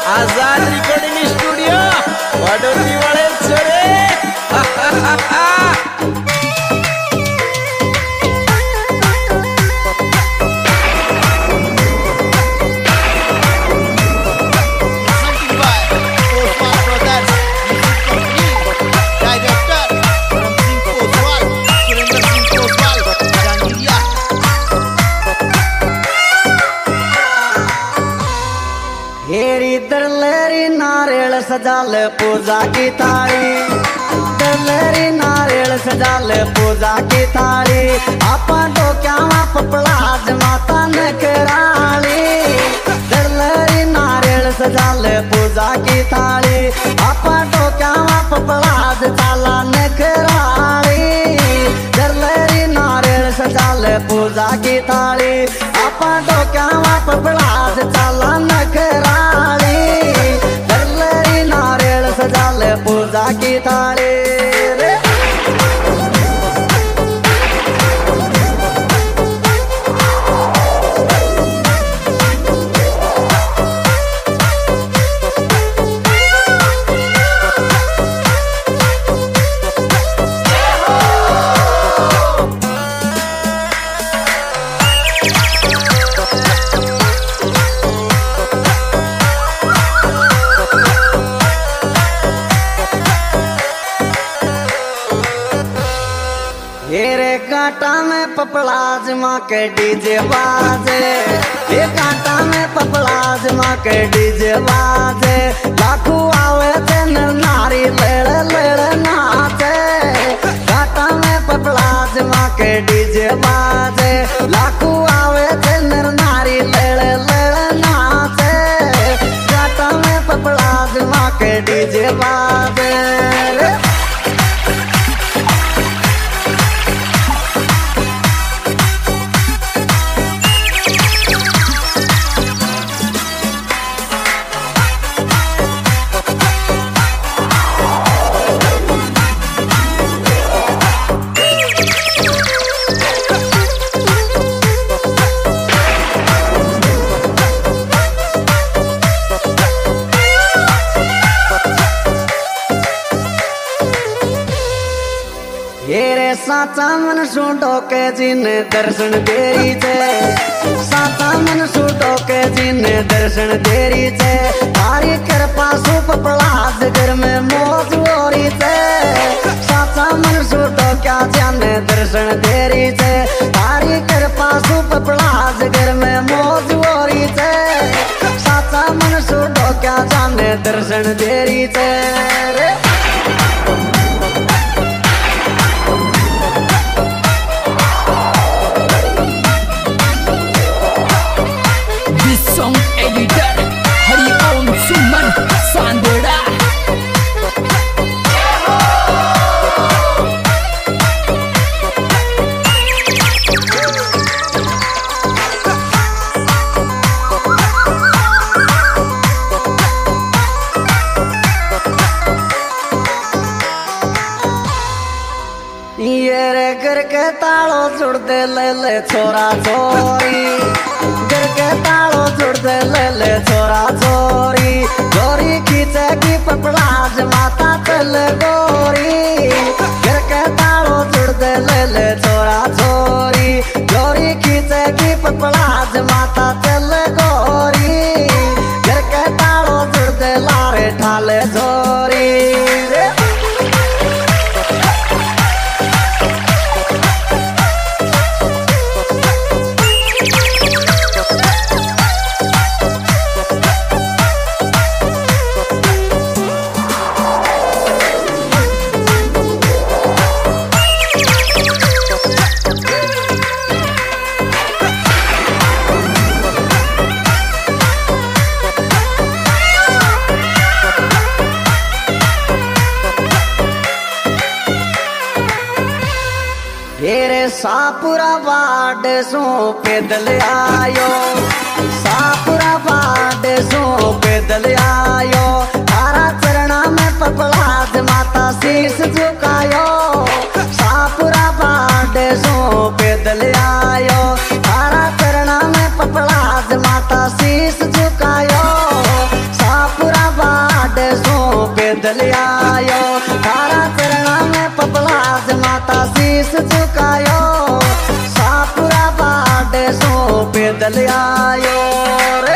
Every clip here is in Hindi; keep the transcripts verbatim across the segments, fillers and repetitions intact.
आजाद रिकॉर्डिंग स्टूडियो वडोदरी वाले छोरे। हेरी दरलेरी नारियल सजाल पूजा की थाली, दरलेरी नारियल सजाल पूजा की थाली। आपा डोक्यावा पपलाज माता नकराली, दरलेरी नारियल सजाल पूजा की थाली। आपा डोक्यावा पपलाज चाला नकराली, दरलेरी नारियल सजाल पूजा की थाली। आपा डोक्यावा पपलाज चाला नकराली, दरलेरी नारियल सजाल पूजा की थाली रे। हेरे कांटा में पपलाज माँ के डीजे बाजे, ये कांटा में पपलाज माँ के डीजे बाजे। लाखू आवे थे नर नारी लेड़ लेड़ नाचे, कांटा में पपलाज माँ के डीजे बाजे। लाखू आवे थे नर नारी लेड़ लेड़ नाचे, कांटा में पपलाज माँ के डीजे बाजे। हेरे साचा मन सूटो के जिने दर्शन तेरी थे, साचा मन सूटो के जिने दर्शन तेरी थे। तारी कृपा सु पपलाज घर में मौज होरी थे, साचा मन सूटो क्या जाने दर्शन तेरी थे। तारी कृपा सु पपलाज घर में मौज होरी थे, साचा मन सूटो क्या जाने दर्शन तेरी थे रे। Song editor Hari Om Suman Sandera। ये रे घर के तालो जुड़ दे ले ले छोरा छोरी, घर के तालो जुड़ दे ले ले छोरा छोरी। गोरी खींचेगी पपलाज माता चल गोरी, घर के तालो जुड़ दे ले ले छोरा छोरी। गोरी खींचेगी पपलाज माता चल गोरी, घर के तालो जुड़ दे लारे ठाले छोरी रे। हेरे सापुरा बाट सो पैदल आयो, सापुरा बाट सो पैदल आयो। तारा चरणा में पपलाज माता शीश झुकायो, सापुरा बाट सो पैदल आयो। तारा चरणा में पपलाज माता शीश झुकायो, सापुरा पैदल आयो तारा चरणा में पपलाज माता शीश झुकायो सापुरा बाडे सो पैदल आयो रे।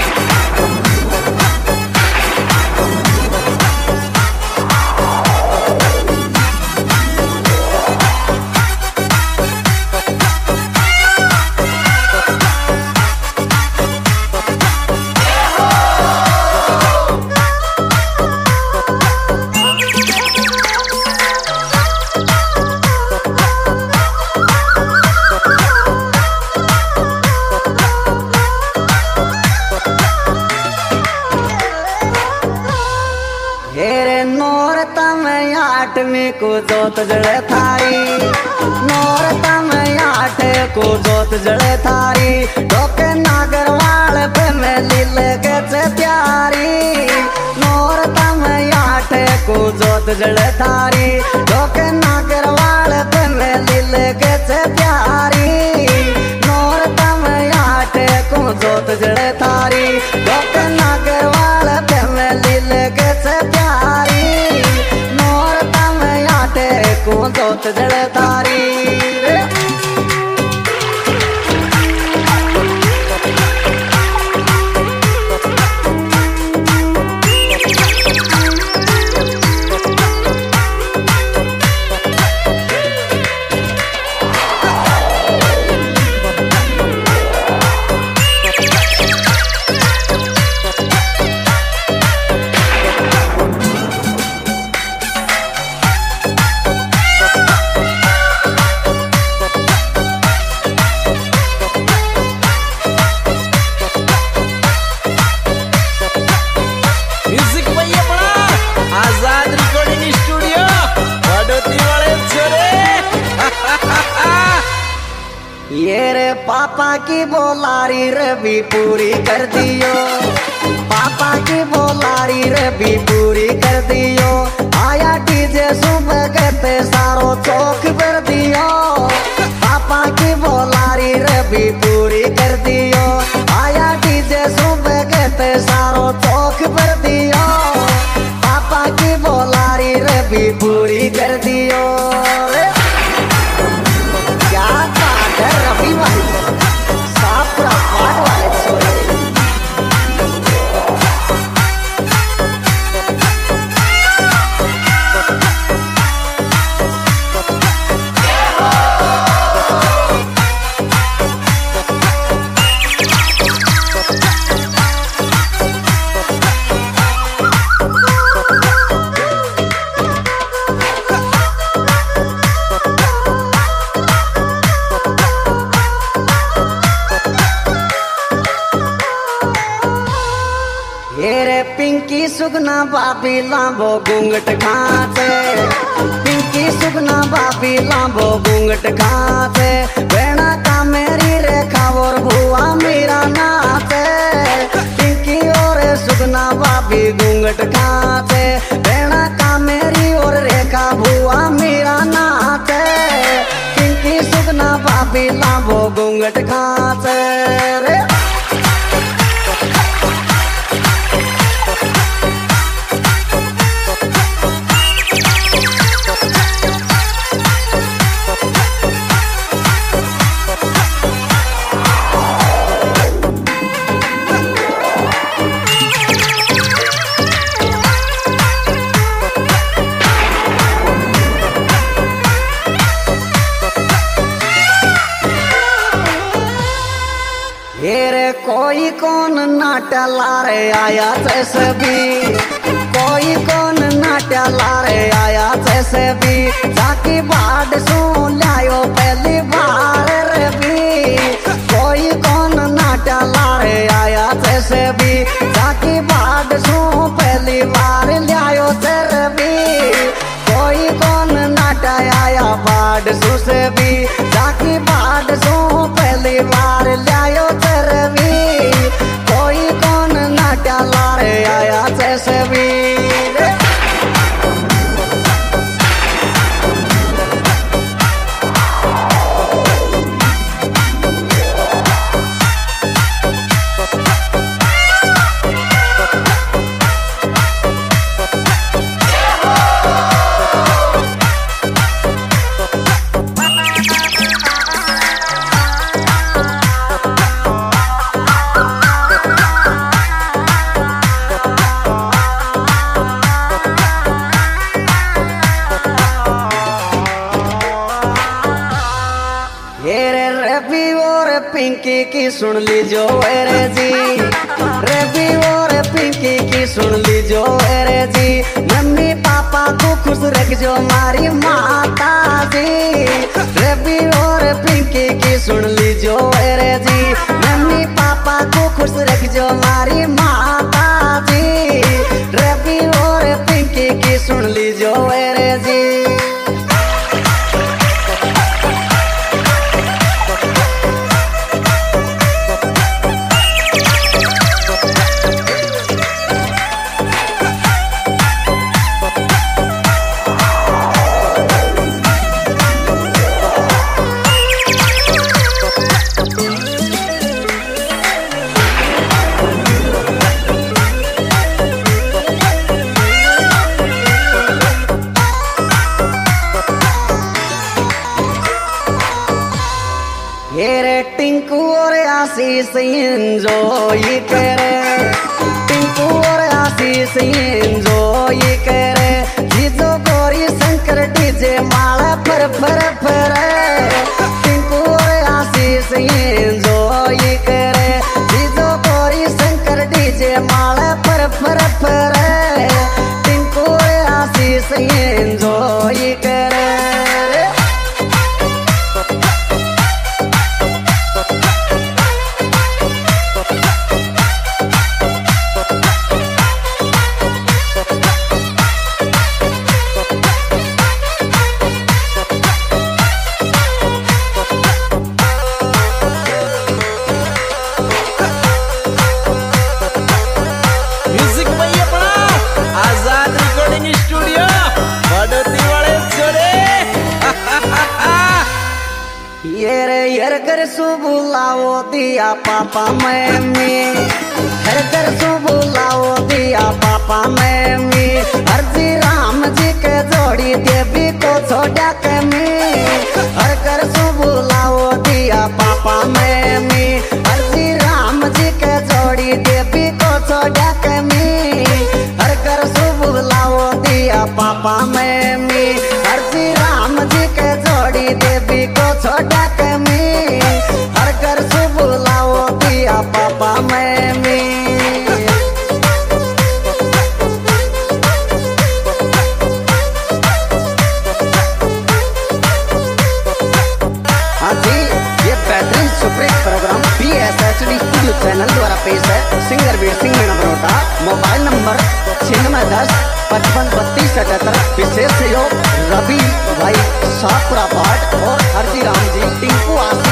आठवीं को जोत जड़े थारी नौरता में आठ को जोत जड़े थारी डोके नागरवाल पे में लीले के त्यारी नौरता में आठ को जोत जड़े थारी डोके नागरवाल पे में लीले के त्यारी नौरता में आठ को जोत जड़े थारी डोके नागरवाल पे में लीले के त्यारी को जोत जड़े तारी रे। ये रे पापा की बोलारी रे भी पूरी कर दियो पापा की बोलारी रे भी पूरी कर दियो आया डीजे सुबह कहते सारो चौक भर दियो पापा की बोलारी रे भी पूरी कर दियो आया डीजे सुबह कहते सारो चौक भर दियो पापा की बोलारी रे भी पूरी कर दियो रे। क्या बात है रवि भाई सापुरा पाट वाले छोरे। पिंकी सुगना बाबी लांबो घूंघट खाते पिंकी सुगना बाबी लांबो घूंघट खाते बेना का मेरी रेखा और भुआ मेरा नाते पिंकी और सुगना बाबी घूंघट खाते बेना का मेरी और रेखा भुआ मेरा नाते पिंकी सुगना बाबी लांबो घूंघट खाते रे। कोई कौन नाट्या लारे आया जैसे भी कोई कौन नाट्या लारे आया जैसे भी जाकी बाढ़ सुन लायो पहली बार रे भी कोई कौन नाट्या लारे आया जैसे भी जाकी बाढ़ सुन पहली बार लायो तेरे भी कोई कौन नाट्या आया बाढ़ सु से भी जाकी बाढ़ सुन पहली बार लायो तेरे भी कोई कौन नाट्या लारे आया जैसे भी। पिंकी की सुन लीजो रे जी, रवि और पिंकी की सुन लीजो रे जी। मम्मी पापा को खुश रखजो मारी माता जी, रवि और पिंकी की सुन लीजो रे जी। मम्मी पापा को खुश रखजो मारी माता जी, रवि और पिंकी की सुन लीजो रे जी। ये टिंकू और आशीष एंजॉय करे, टिंकू और आशीष एंजॉय करे। जीजो गोरी शंकर डीजे माला फर फर फर, टिंकू और आशीष एंजॉय करे। जीजो गोरी शंकर डीजे माला फर फर फर, टिंकू और आशीष एंजॉय करे। ये रे यार घर सु बुलाओ दिया पापा मम्मी, हर घर सु बुलाओ दिया पापा मम्मी। अर्जी राम जी के जोड़ी देवी को छोड़ा कमी, हर घर सु बुलाओ दिया पापा मम्मी। अर्जी राम जी के जोड़ी देवी को छोड़ा कमी, हर घर सु बुलाओ दिया पापा मम्मी। अर्जी राम जी के जोड़ी देवी को छोड़ा कमी, हर घर सु बुलाओ दिया पापा मम्मी। हाँ जी, ये बेहतरीन superhit program B S H D studio channel द्वारा पेश है। Singer Veer Singh Meena Barota, mobile number छिन्नवे दस पचपन बत्तीस अठहत्तर। विशेष सहयोग रवि भाई शाहपुरा भाट और हरजी राम जी, टिंकू आशीष